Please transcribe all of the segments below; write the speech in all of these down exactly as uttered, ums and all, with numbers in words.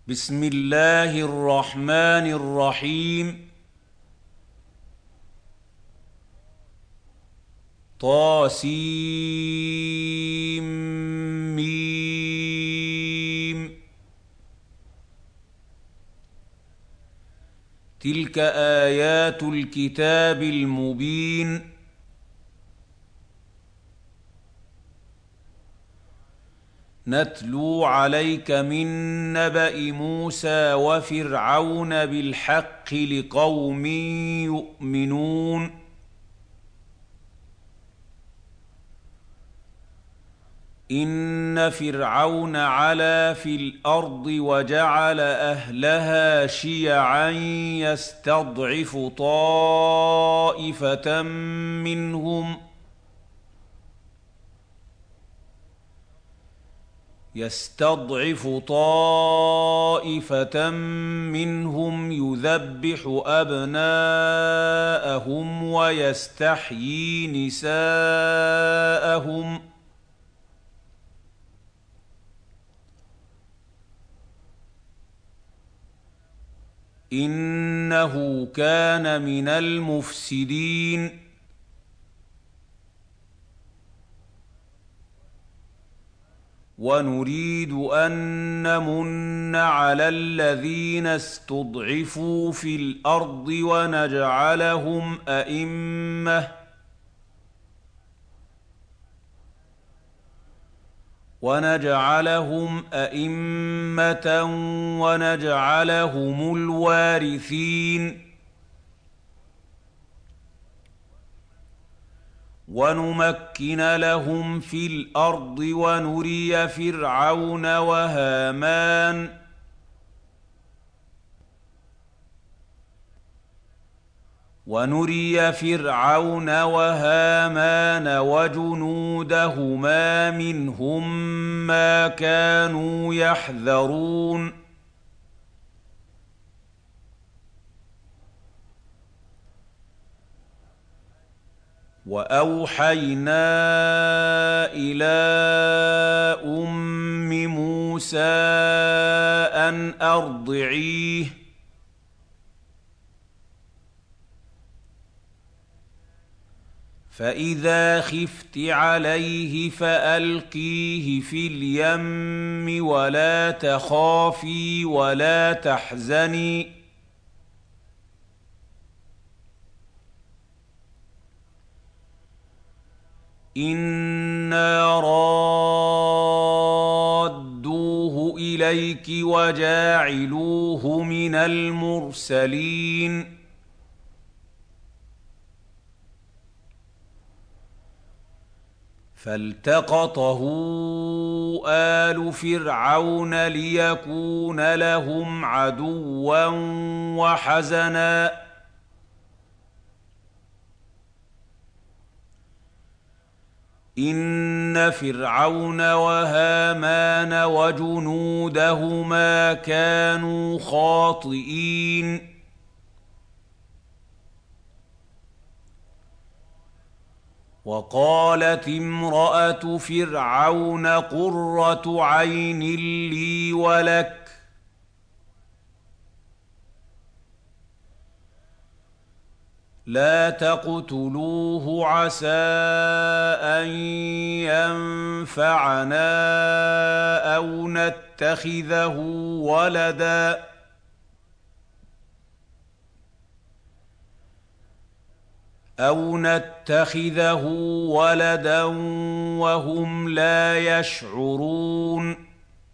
بسم الله الرحمن الرحيم. طاسيم. تلك آيات الكتاب المبين. نتلو عليك من نبأ موسى وفرعون بالحق لقوم يؤمنون. إن فرعون علا في الأرض وجعل أهلها شيعا يستضعف طائفة منهم يستضعف طائفة منهم يذبح أبناءهم ويستحيي نساءهم إنه كان من المفسدين. ونريد أن نمن على الذين استضعفوا في الأرض ونجعلهم أئمة ونجعلهم أئمة ونجعلهم الوارثين. ونمكن لهم في الأرض ونري فرعون وهامان ونري فرعون وهامان وجنودهما منهم ما كانوا يحذرون. وأوحينا إلى أم موسى أن أرضعيه فإذا خفت عليه فألقيه في اليم ولا تخافي ولا تحزني إنا رادوه إليك وجاعلوه من المرسلين. فالتقطه آل فرعون ليكون لهم عدوا وحزنا إن فرعون وهامان وجنودهما كانوا خاطئين. وقالت امرأة فرعون قرة عين لي ولك لا تقتلوه عسى أن ينفعنا أو نتخذه ولدا أو نتخذه ولدا وهم لا يشعرون.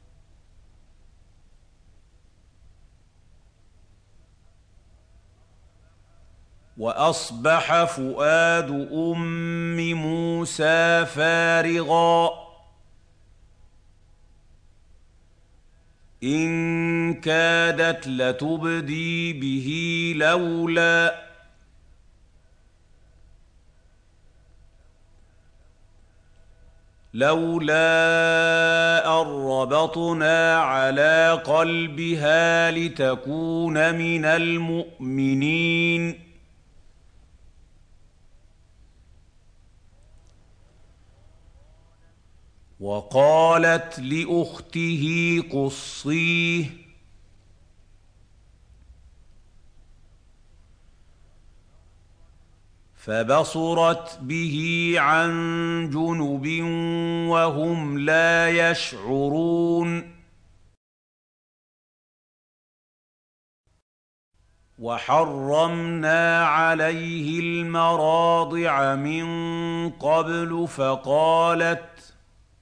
وأصبح فؤاد أم موسى فارغا إن كادت لتبدي به لولا لولا أن ربطنا على قلبها لتكون من المؤمنين. وقالت لأخته قصيه فبصرت به عن جنب وهم لا يشعرون وحرمنا عليه المراضع من قبل فقالت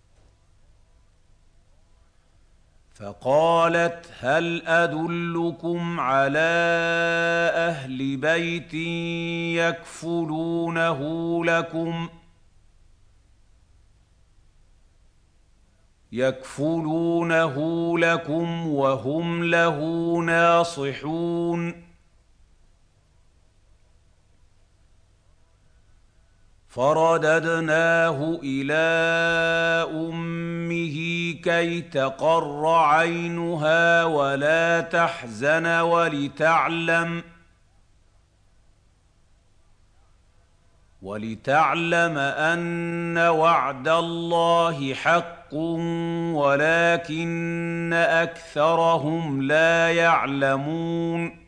فقالت هل أدلكم على أهل بيت يكفلونه لكم يكفلونه لكم وهم له ناصحون فرددناه إلى أمه كي تقر عينها ولا تحزن ولتعلم ولتعلم أن وعد الله حق ولكن أكثرهم لا يعلمون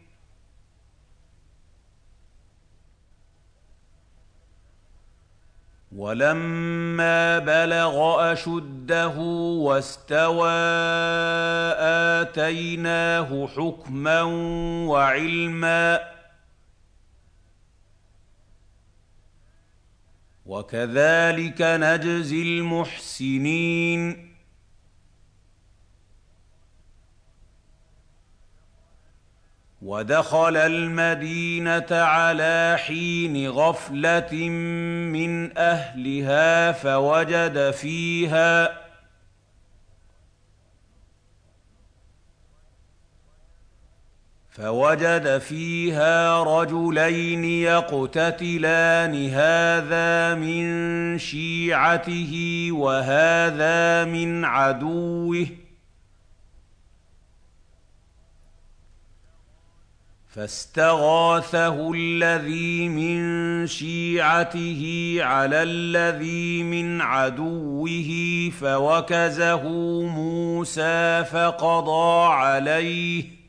ولما بلغ أشده واستوى آتيناه حكما وعلما وكذلك نجزي المحسنين ودخل المدينة على حين غفلة من أهلها فوجد فيها فوجد فيها رجلين يقتتلان هذا من شيعته وهذا من عدوه فاستغاثه الذي من شيعته على الذي من عدوه فوكزه موسى فقضى عليه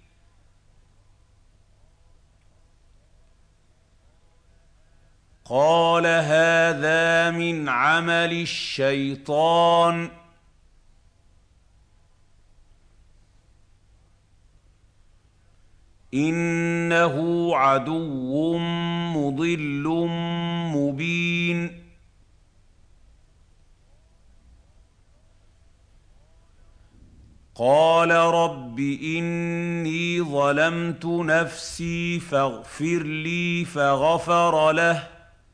قال هذا من عمل الشيطان إنه عدو مضل مبين قال رب إني ظلمت نفسي فاغفر لي فغفر له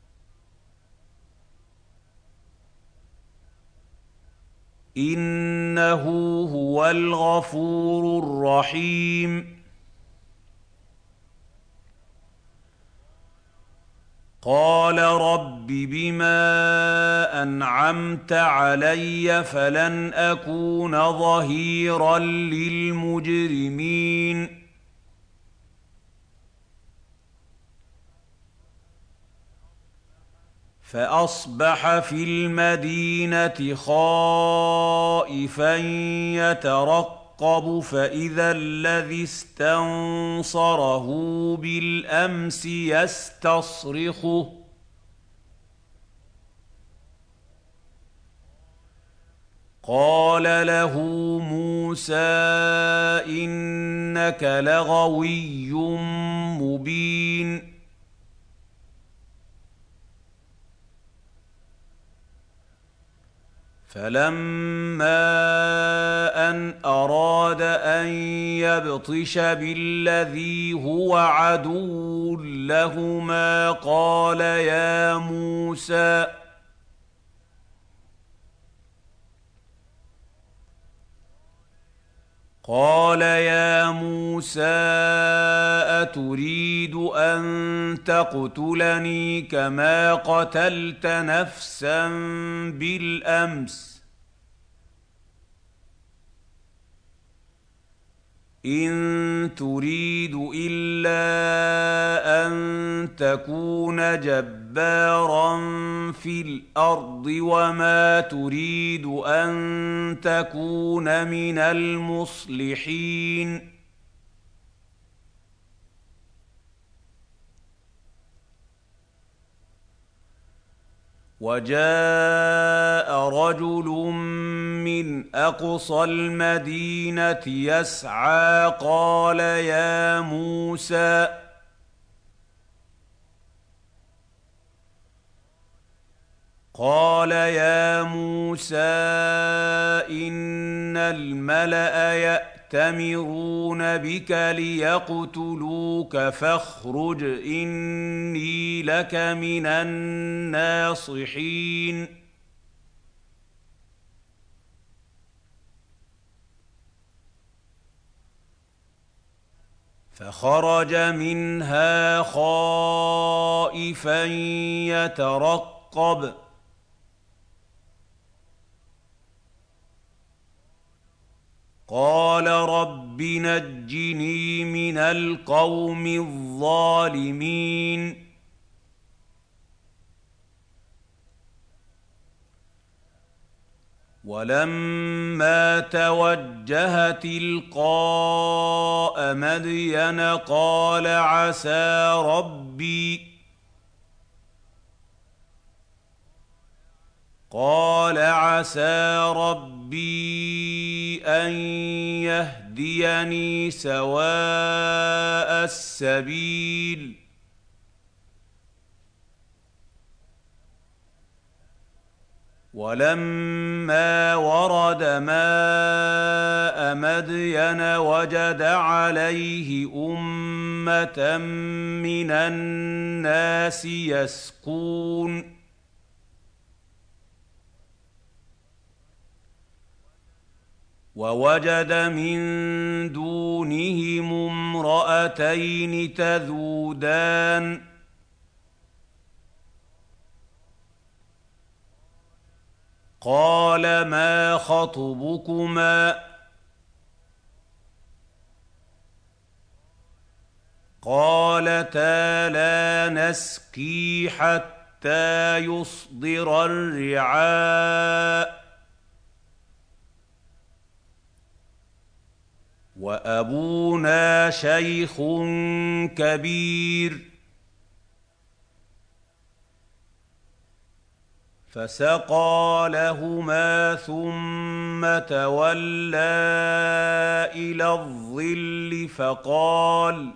إنه هو الغفور الرحيم قال رب بما أنعمت علي فلن أكون ظهيرا للمجرمين فأصبح في المدينة خائفا يترقب فإذا الذي استنصره بالأمس يستصرخه قال له موسى إنك لغوي مبين فلما أن أراد أن يبطش بالذي هو عدو لهما قال يا موسى قال يا موسى أتريد أن تقتلني كما قتلت نفسا بالأمس إن تريد إلا أن تكون جبارا في الأرض وما تريد أن تكون من المصلحين وجاء رجل من أقصى المدينة يسعى قال يا موسى قال يا موسى إن الملأ يأتمرون بك ليقتلوك فاخرج إني لك من الناصحين فخرج منها خائفا يترقب قال رب نجني من القوم الظالمين ولما توجه تلقاء مدين قال عسى ربي قال عسى ربي أن يهديني سواء السبيل ولما ورد ماء مدين وجد عليه أمة من الناس يسقون ووجد من دونهم امرأتين تذودان قال ما خطبكما قالتا لا نسقي حتى يصدر الرعاء وأبونا شيخ كبير فسقى لهما ثم تولى إلى الظل فقال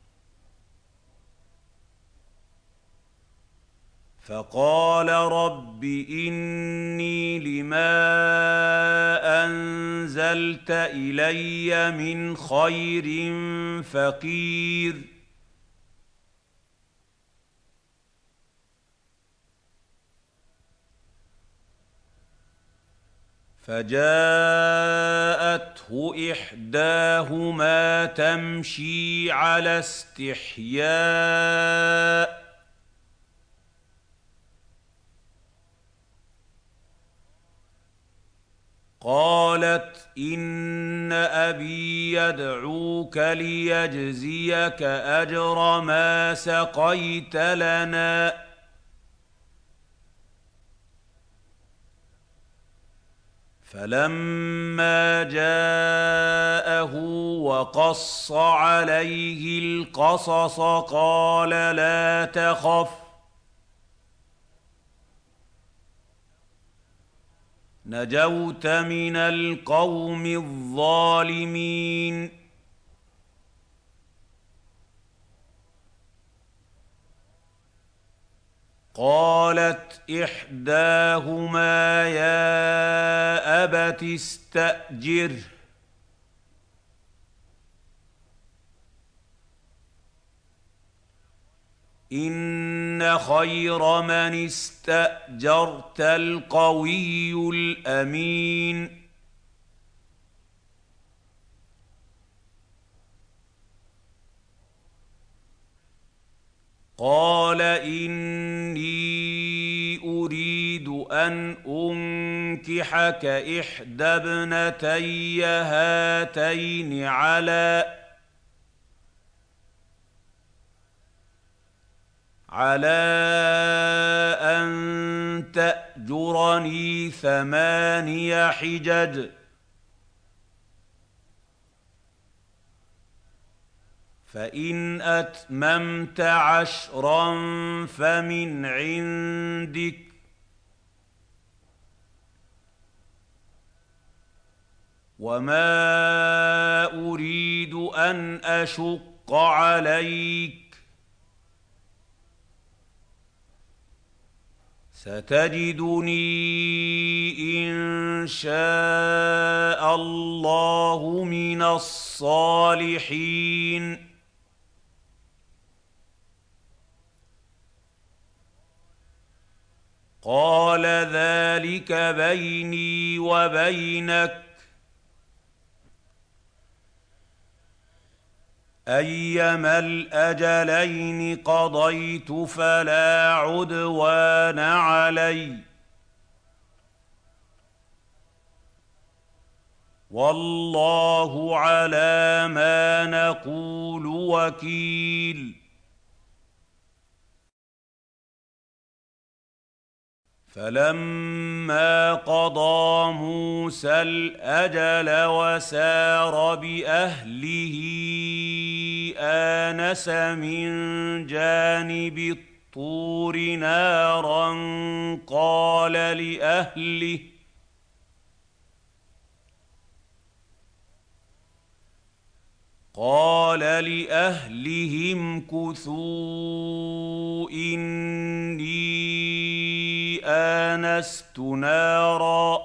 فقال رب إني لما أنزلت إلي من خير فقير فجاءته إحداهما تمشي على استحياء قالت إن أبي يدعوك ليجزيك أجر ما سقيت لنا فلما جاءه وقص عليه القصص قال لا تخف نجوت من القوم الظالمين قالت إحداهما يا أبت استأجره إن خير من استأجرت القوي الأمين قال إني أريد أن أنكحك إحدى ابنتي هاتين على على أن تأجرني ثماني حجج فإن أتممت عشرا فمن عندك وما أريد أن أشق عليك ستجدني إن شاء الله من الصالحين قال ذلك بيني وبينك أيما الأجلين قضيت فلا عدوان علي والله على ما نقول وكيل فلما قضى موسى الأجل وسار بأهله آنس من جانب الطور نارا قال لأهله قال لأهلهم كثوا إني آنست نارا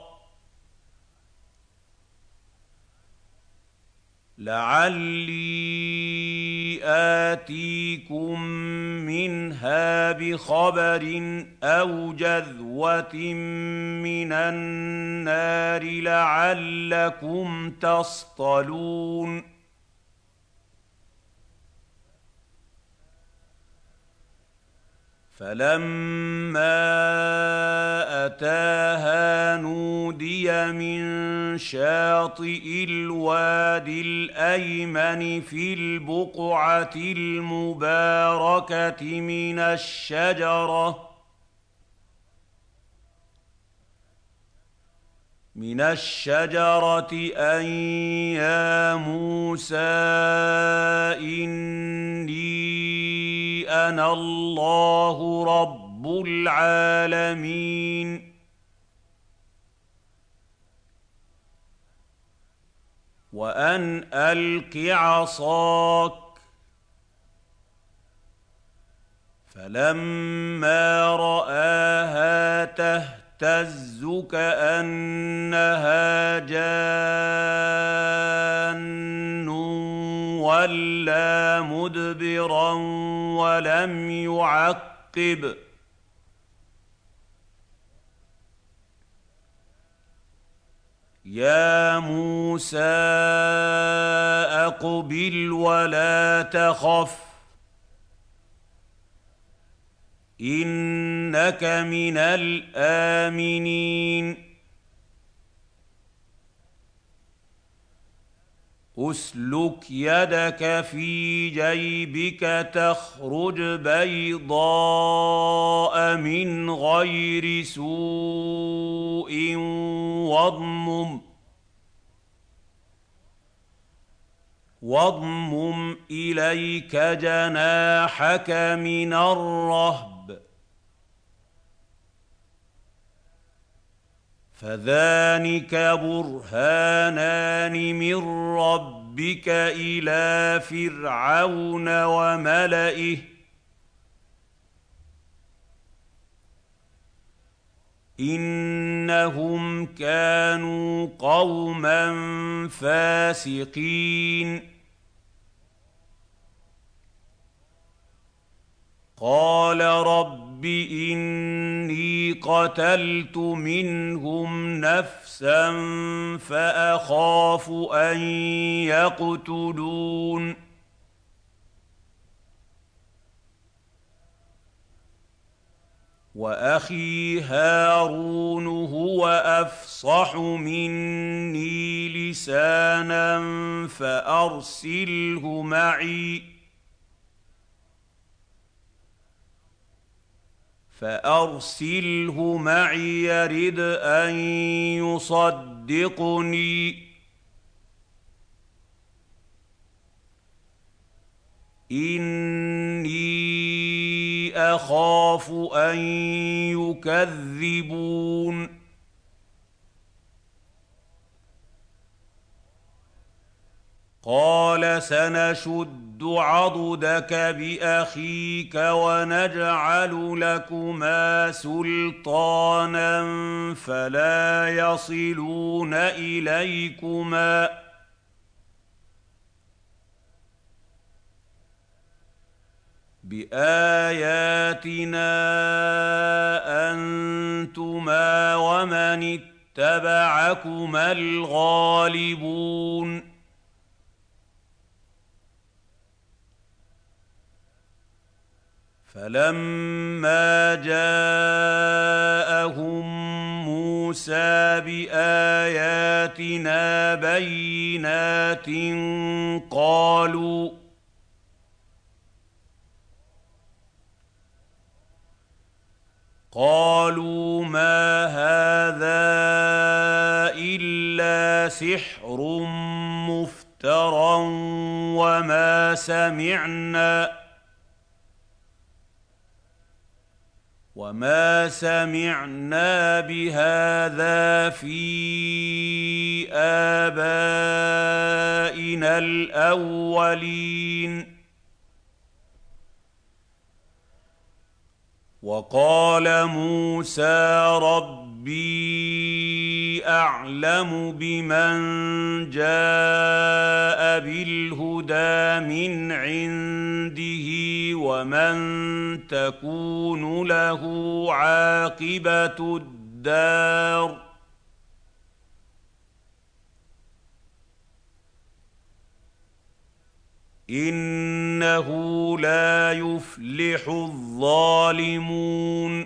لعلي آتيكم منها بخبر أو جذوة من النار لعلكم تصطلون فلما أتاها نودي من شاطئ الوادي الأيمن في البقعة المباركة من الشجرة من الشجرة أن يا موسى إني أنا الله رب العالمين وأن ألق عصاك فلما رآها تهتز كأنها جان وَلَّىٰ مُدْبِرًا وَلَمْ يُعَقِّبْ يَا مُوسَىٰ أَقْبِلْ وَلَا تَخَفْ إِنَّكَ مِنَ الْآمِنِينَ أسلك يدك في جيبك تخرج بيضاء من غير سوء واضمم واضمم إليك جناحك من الرهب فذلك برهانان من ربك إلى فرعون وملئه إنهم كانوا قوما فاسقين قال رب إني قتلت منهم نفسا فأخاف أن يقتلون وأخي هارون هو أفصح مني لسانا فأرسله معي فأرسله معي يرد أن يصدقني إني أخاف أن يكذبون قال سنشد عضدك بأخيك ونجعل لكما سلطانا فلا يصلون إليكما بآياتنا أنتما ومن اتبعكما الغالبون فلما جاءهم موسى بآياتنا بينات قالوا قالوا ما هذا إلا سحر مفترى وما سمعنا وما سمعنا بهذا في آبائنا الأولين وقال موسى ربي أعلم بمن جاء بالهدى من عنده ومن تكون له عاقبة الدار إنه لا يفلح الظالمون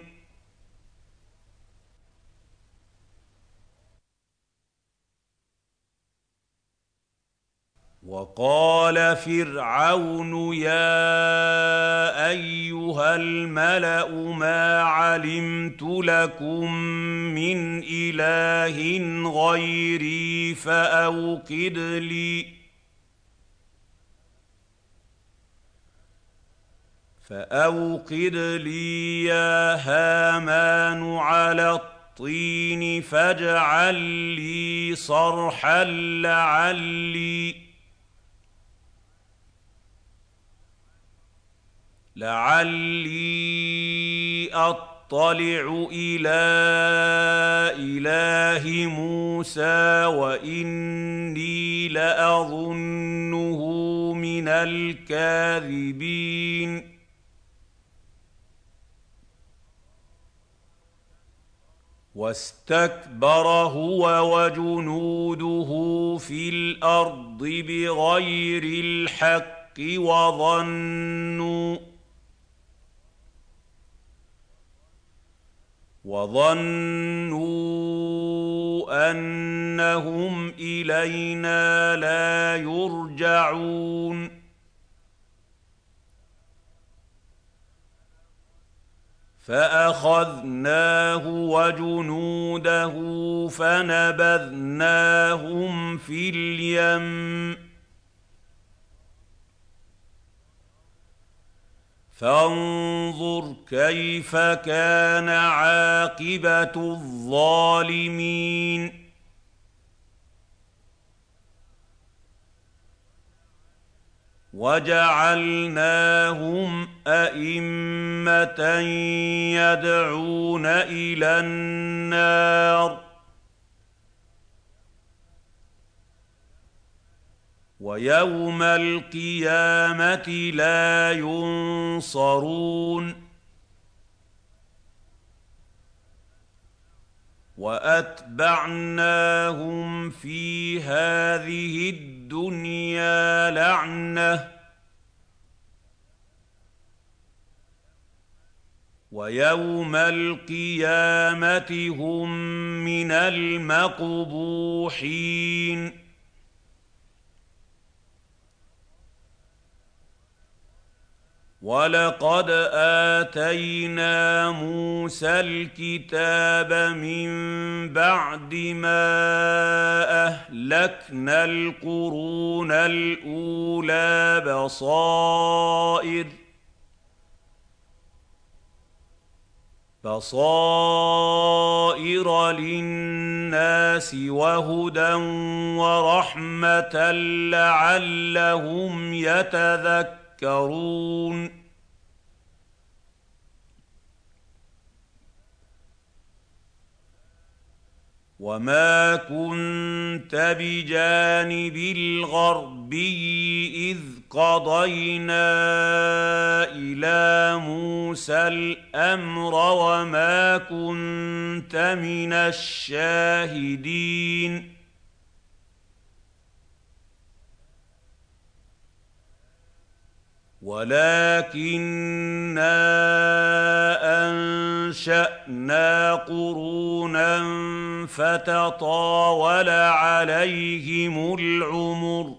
وقال فرعون يا أيها الملأ ما علمت لكم من إله غيري فأوقد لي فأوقد لي يا هامان على الطين فاجعل لي صرحا لعلي لعلي أطلع إلى إله موسى وإني لأظنه من الكاذبين واستكبر هو وجنوده في الأرض بغير الحق وظنوا وظنوا أنهم إلينا لا يرجعون فأخذناه وجنوده فنبذناهم في اليم فانظر كيف كان عاقبة الظالمين وجعلناهم أئمة يدعون إلى النار ويوم القيامة لا ينصرون وأتبعناهم في هذه الدنيا لعنة ويوم القيامة هم من المقبوحين ولقد آتينا موسى الكتاب من بعد ما أهلكنا القرون الأولى بصائر بصائر للناس وهدى ورحمة لعلهم يتذكرون وما كنت بجانب الغربي إذ قضينا إلى موسى الأمر وما كنت من الشاهدين ولكننا أنشأنا قرونا فتطاول عليهم العمر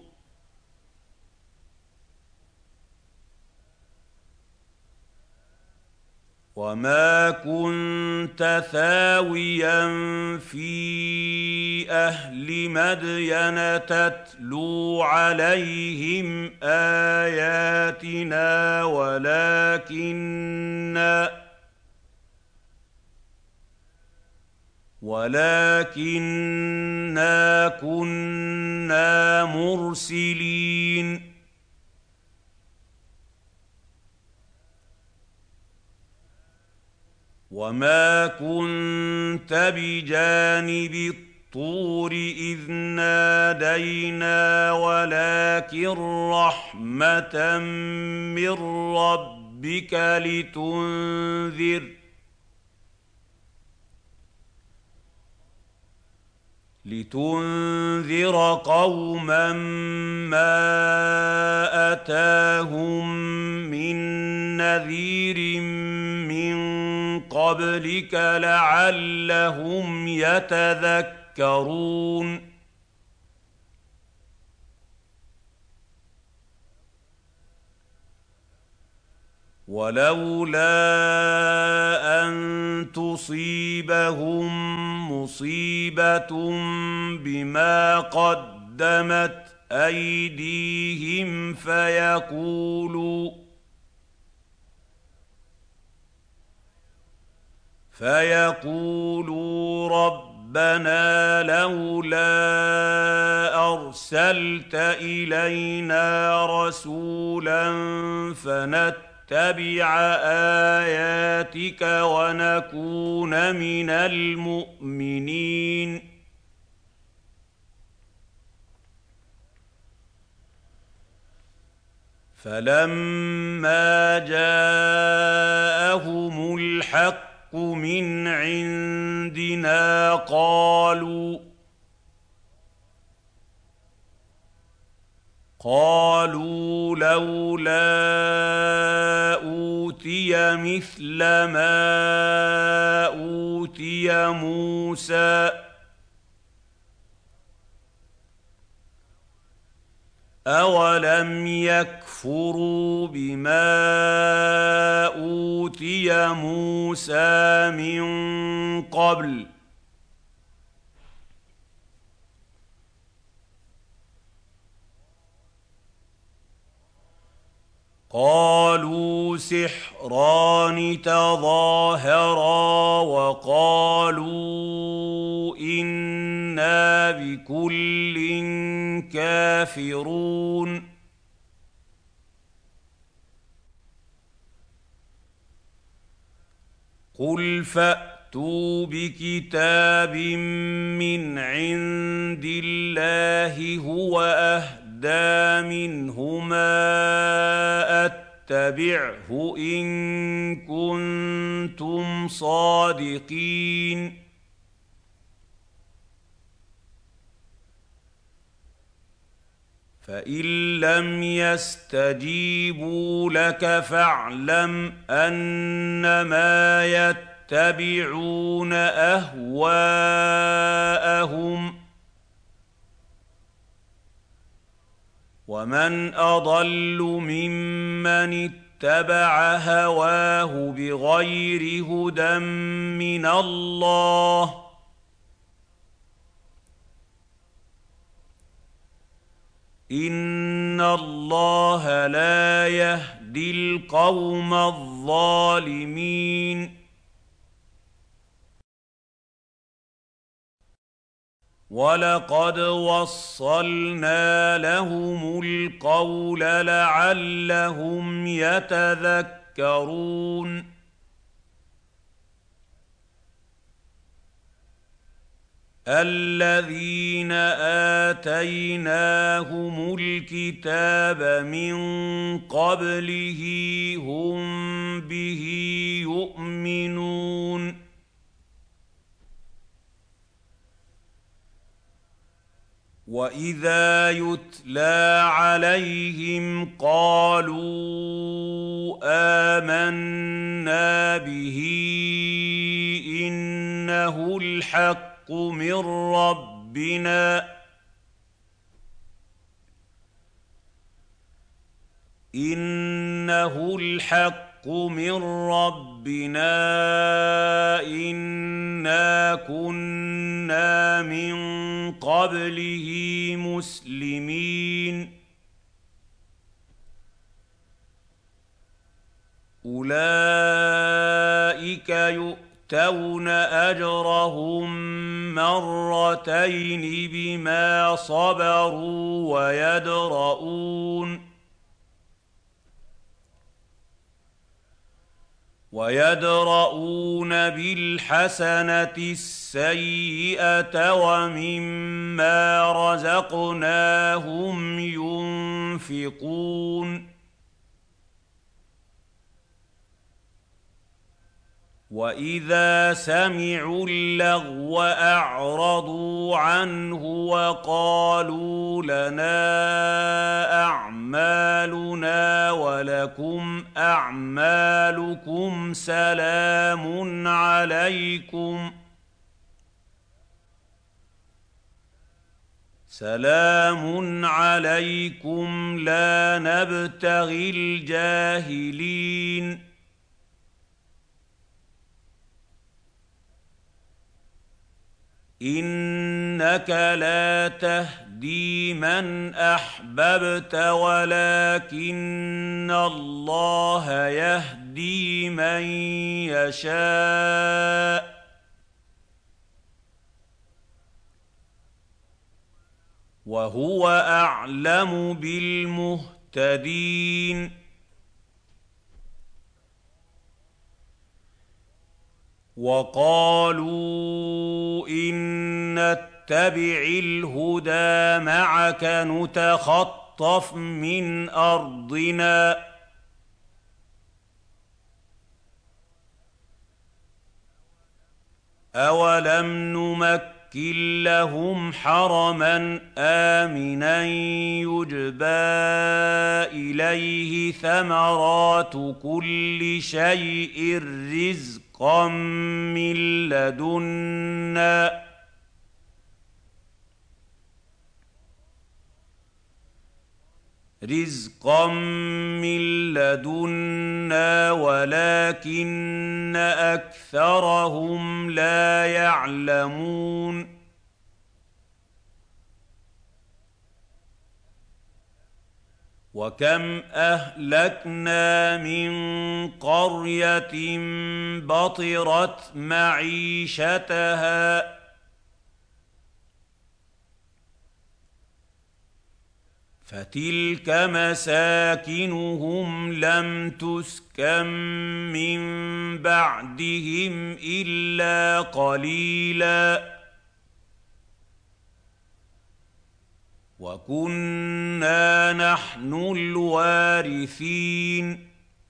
وما كنت ثاويا في أهل مدين تتلو عليهم آياتنا ولكننا ولكننا كنا مرسلين وما كنت بجانب الطور إذ نادينا ولكن رحمة من ربك لتنذر لتنذر قوما ما أتاهم من نذير من قبلك لعلهم يتذكرون ولولا أن تصيبهم مصيبة بما قدمت أيديهم فيقولوا فيقولوا ربنا لولا أرسلت إلينا رسولا فنتبع آياتك ونكون من المؤمنين فلما جاءهم الحق من عندنا قالوا قالوا لولا أوتي مثل ما أوتي موسى أولم يكفروا بما أوتي موسى من قبل قالوا سحران تظاهرا وقالوا إنا بكل كافرون قل فأتوا بكتاب من عند الله هو أهدى منهما أتبعه إن كنتم صادقين فإن لم يستجيبوا لك فاعلم أنما يتبعون أهواءهم ومن أضل ممن اتبع هواه بغير هدى من الله إن الله لا يهدي القوم الظالمين وَلَقَدْ وَصَّلْنَا لَهُمُ الْقَوْلَ لَعَلَّهُمْ يَتَذَكَّرُونَ الَّذِينَ آتَيْنَاهُمُ الْكِتَابَ مِن قَبْلِهِ هُم بِهِ يُؤْمِنُونَ وَإِذَا يُتْلَىٰ عَلَيْهِمْ قَالُوا آمَنَّا بِهِ إِنَّهُ الْحَقُّ من ربنا إنه الحق من ربنا إنا كنا من قبله مسلمين أولئك يؤتون أجرهم مرتين بما صبروا ويدرؤون ويدرؤون بالحسنة السيئة ومما رزقناهم ينفقون وَإِذَا سَمِعُوا اللَّغْوَ أَعْرَضُوا عَنْهُ وَقَالُوا لَنَا أَعْمَالُنَا وَلَكُمْ أَعْمَالُكُمْ سَلَامٌ عَلَيْكُمْ سَلَامٌ عَلَيْكُمْ لَا نَبْتَغِي الْجَاهِلِينَ إِنَّكَ لَا تَهْدِي مَنْ أَحْبَبْتَ وَلَكِنَّ اللَّهَ يَهْدِي مَن يَشَاءُ وَهُوَ أَعْلَمُ بِالْمُهْتَدِينَ وَقَالُوا إِن نَّتَّبِعِ الْهُدَىٰ مَعَكَ نُتَخَطَّفْ مِنْ أَرْضِنَا أَوَلَمْ نُمَكِّن لَّهُمْ حَرَمًا آمِنًا يُجْبَىٰ إِلَيْهِ ثَمَرَاتُ كُلِّ شَيْءٍ رِّزْقًا من لدنا رزقا من لدنا ولكن أكثرهم لا يعلمون وَكَمْ أَهْلَكْنَا مِن قَرْيَةٍ بَطِرَتْ مَعِيشَتَهَا فَتِلْكَ مَسَاكِنُهُمْ لَمْ تُسْكَن مِّن بَعْدِهِمْ إِلَّا قَلِيلًا وَكُنَّا نَحْنُ الْوَارِثِينَ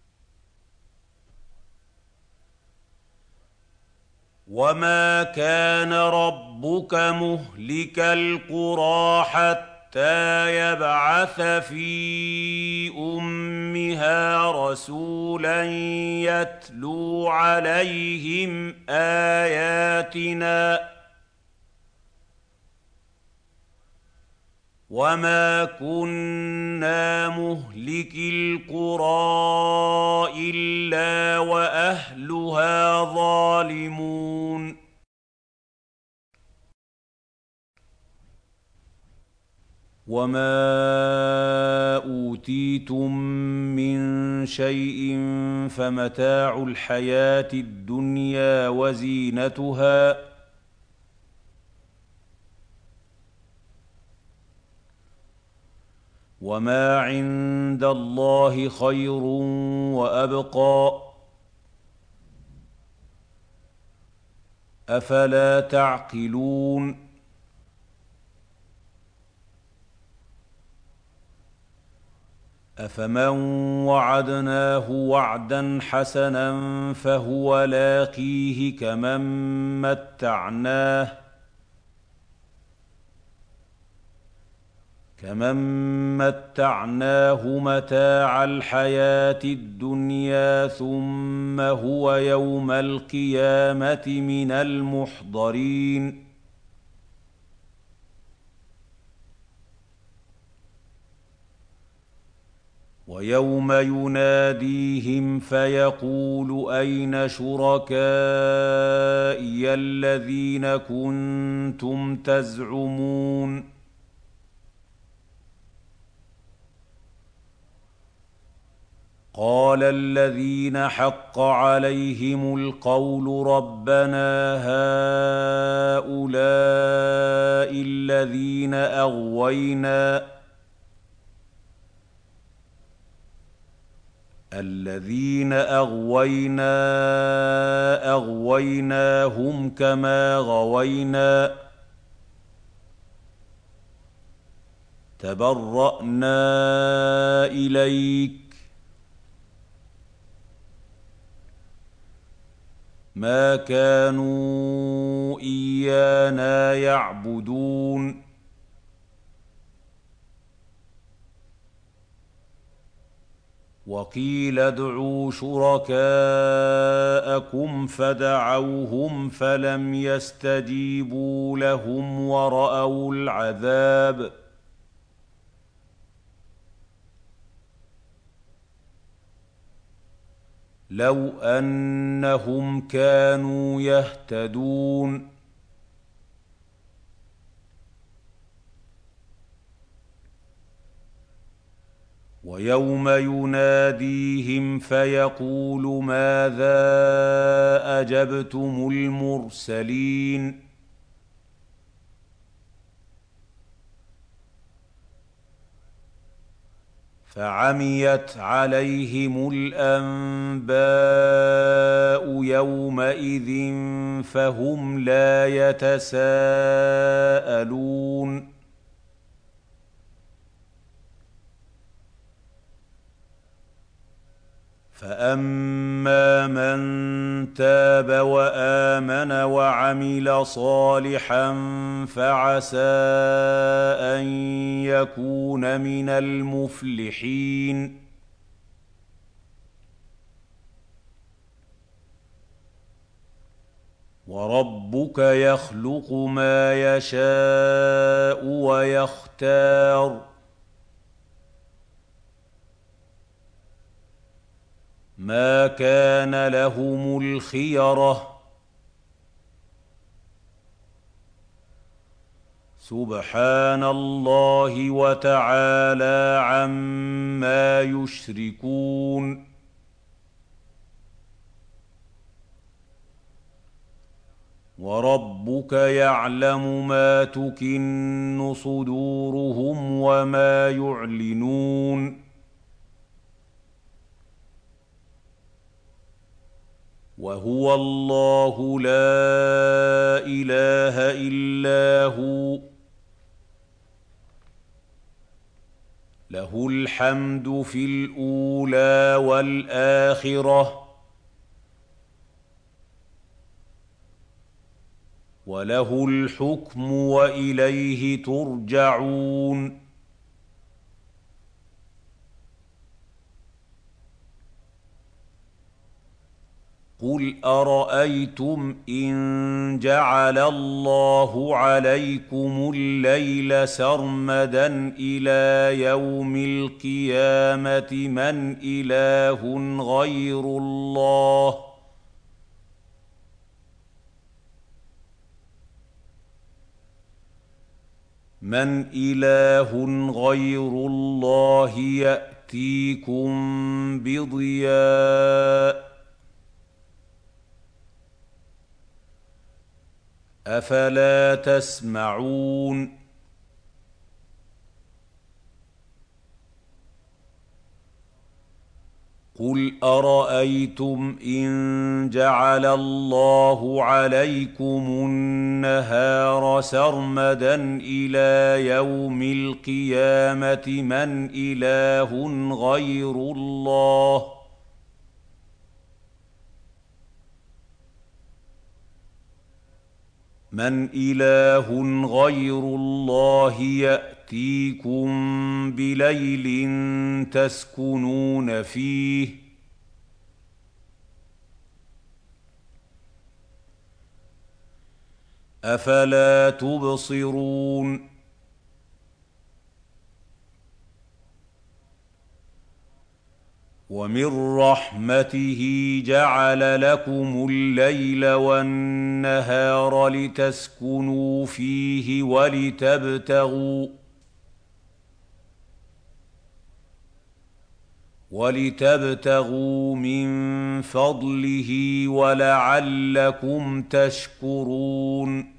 وَمَا كَانَ رَبُّكَ مُهْلِكَ الْقُرَىٰ حَتَّىٰ يَبْعَثَ فِي أُمِّهَا رَسُولًا يَتْلُو عَلَيْهِمْ آيَاتِنَا وَمَا كُنَّا مُهْلِكِي الْقُرَىٰ إِلَّا وَأَهْلُهَا ظَالِمُونَ وَمَا أُوتِيتُم مِّن شَيْءٍ فَمَتَاعُ الْحَيَاةِ الدُّنْيَا وَزِينَتُهَا وما عند الله خير وابقى افلا تعقلون افمن وعدناه وعدا حسنا فهو لاقيه كمن متعناه كمن متعناه متاع الحياة الدنيا ثم هو يوم القيامة من المحضرين ويوم يناديهم فيقول أين شركائي الذين كنتم تزعمون قال الذين حق عليهم القول ربنا هؤلاء الذين أغوينا الذين أغوينا أغويناهم كما غوينا تبرأنا إليك ما كانوا إيانا يعبدون وقيل ادعوا شركاءكم فدعوهم فلم يستجيبوا لهم ورأوا العذاب لو أنهم كانوا يهتدون ويوم يناديهم فيقول ماذا أجبتم المرسلين فعميت عليهم الأنباء يومئذ فهم لا يتساءلون فأما من تاب وآمن وعمل صالحا فعسى أن يكون من المفلحين وربك يخلق ما يشاء ويختار ما كان لهم الخيرة سبحان الله وتعالى عما يشركون وربك يعلم ما تكن صدورهم وما يعلنون وهو الله لا إله إلا هو له الحمد في الأولى والآخرة وله الحكم وإليه ترجعون قل أرأيتم إن جعل الله عليكم الليل سرمدا إلى يوم القيامة من إله غير الله من إله غير الله يأتيكم بضياء أفلا تسمعون قل أرأيتم إن جعل الله عليكم النهار سرمدا إلى يوم القيامة من إله غير الله من إله غير الله يأتيكم بليل تسكنون فيه أفلا تبصرون ومن رحمته جعل لكم الليل والنهار لتسكنوا فيه ولتبتغوا ولتبتغوا من فضله ولعلكم تشكرون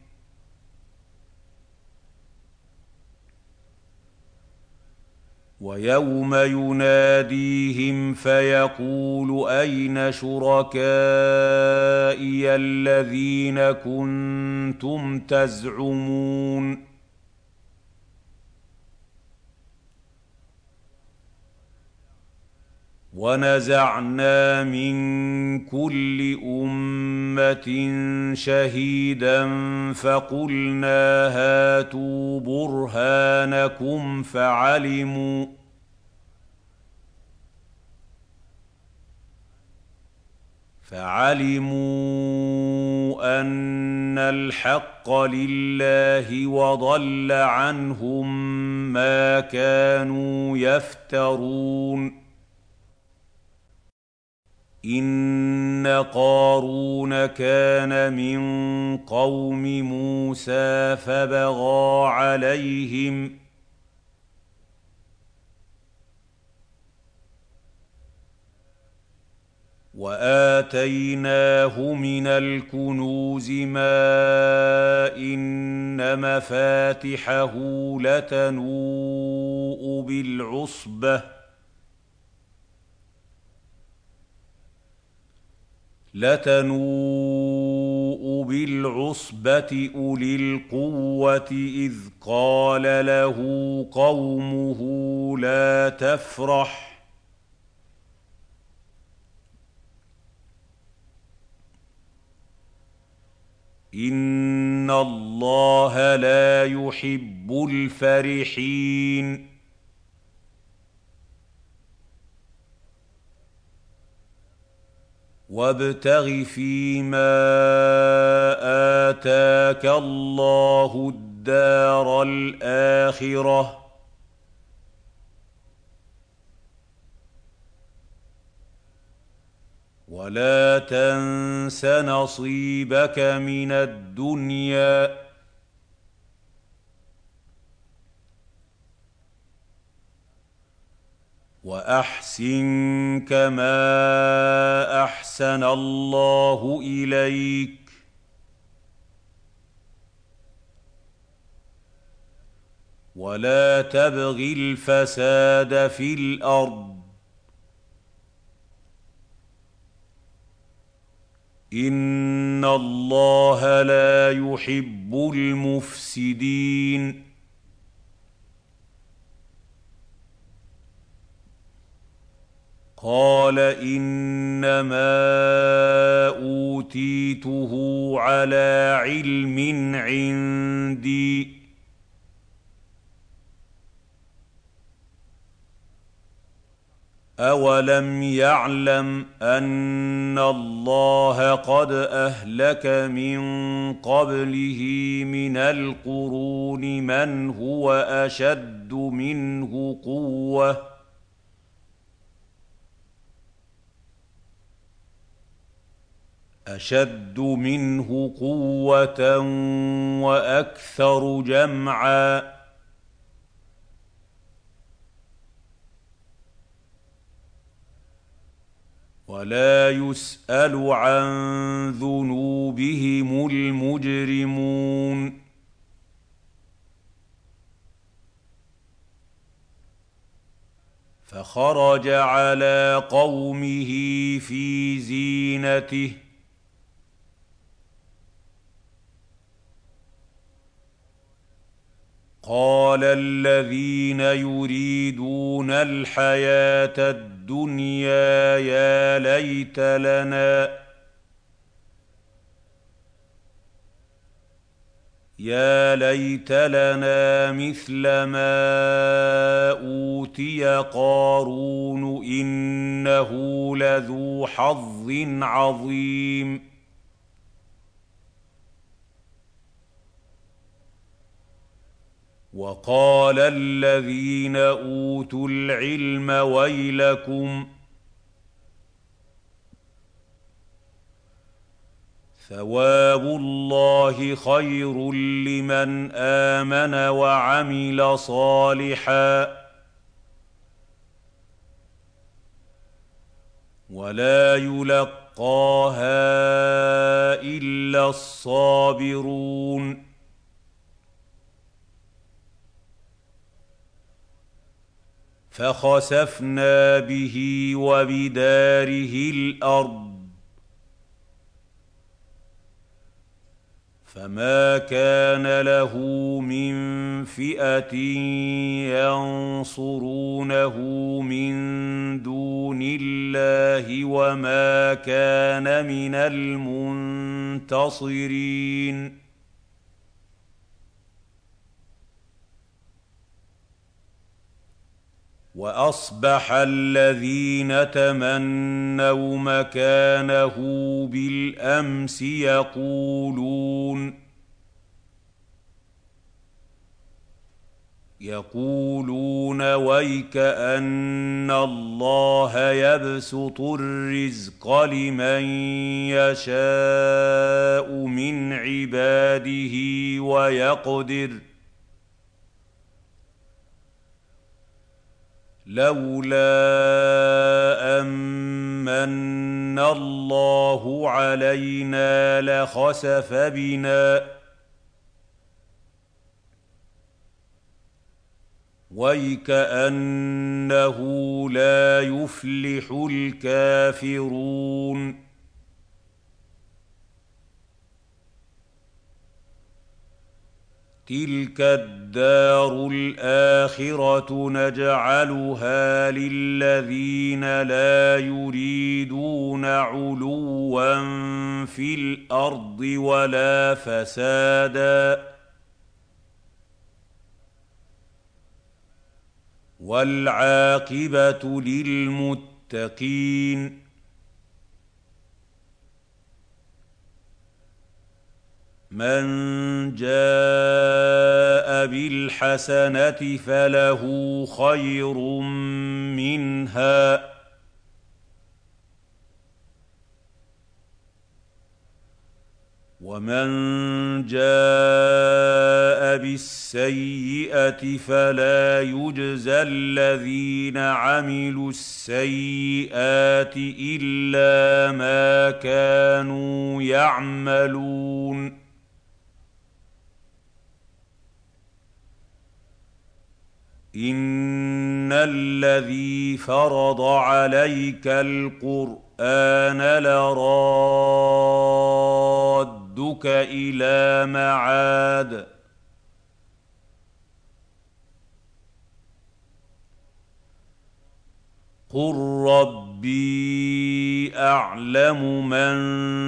ويوم يناديهم فيقول أين شركائي الذين كنتم تزعمون ونزعنا من كل أمة شهيدا فقلنا هاتوا برهانكم فعلموا فعلموا أن الحق لله وضل عنهم ما كانوا يفترون إن قارون كان من قوم موسى فبغى عليهم وآتيناه من الكنوز ما إن مفاتحه لتنوء بالعصبة لتنوء بالعصبة أولي القوة إذ قال له قومه لا تفرح إن الله لا يحب الفرحين وابتغ فيما آتاك الله الدار الآخرة ولا تنس نصيبك من الدنيا وأحسن كما أحسن الله إليك ولا تبغ الفساد في الأرض إن الله لا يحب المفسدين قال إنما أوتيته على علم عندي أولم يعلم أن الله قد أهلك من قبله من القرون من هو أشد منه قوةً أشد منه قوة وأكثر جمعا ولا يسأل عن ذنوبهم المجرمون فخرج على قومه في زينته قال الذين يريدون الحياة الدنيا يا ليت لنا يا ليت لنا مثل ما أوتي قارون إنه لذو حظ عظيم وقال الذين أوتوا العلم ويلكم ثواب الله خير لمن آمن وعمل صالحا ولا يلقاها إلا الصابرون فخسفنا به وبداره الأرض فما كان له من فئة ينصرونه من دون الله وما كان من المنتصرين وأصبح الذين تمنوا مكانه بالأمس يقولون يقولون ويك أن الله يبسط الرزق لمن يشاء من عباده ويقدر لولا أمن الله علينا لخسف بنا ويكأنه لا يفلح الكافرون تلك الدار الآخرة نجعلها للذين لا يريدون علوا في الأرض ولا فسادا والعاقبة للمتقين من جاء بالحسنة فله خير منها ومن جاء بالسيئة فلا يجزى الذين عملوا السيئات إلا ما كانوا يعملون إن الذي فرض عليك القرآن لرادك إلى معاد قل ربي أعلم من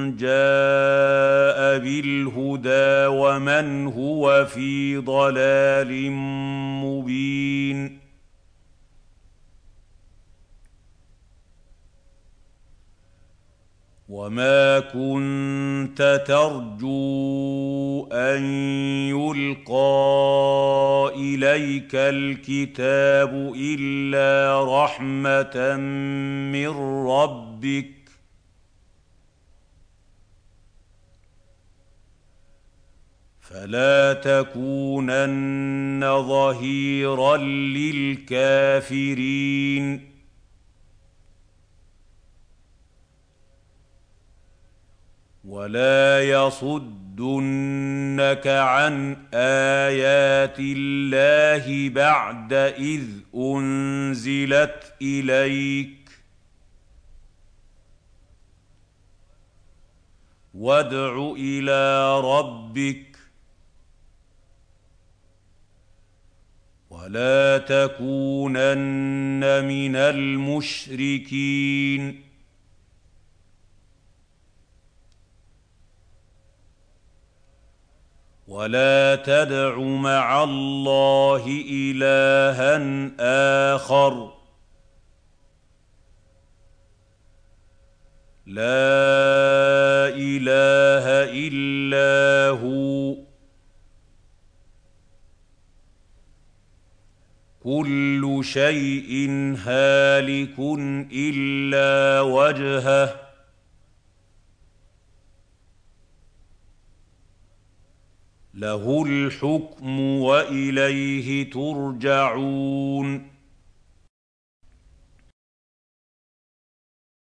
جاء بالهدى ومن هو في ضلال مبين وما كنت ترجو أن يلقى إليك الكتاب إلا رحمة من ربك فلا تكونن ظهيرا للكافرين ولا يصدنك عن ايات الله بعد اذ انزلت اليك وادع الى ربك ولا تكونن من المشركين ولا تدع مع الله إلها آخر لا إله إلا هو كل شيء هالك إلا وجهه له الحكم وإليه ترجعون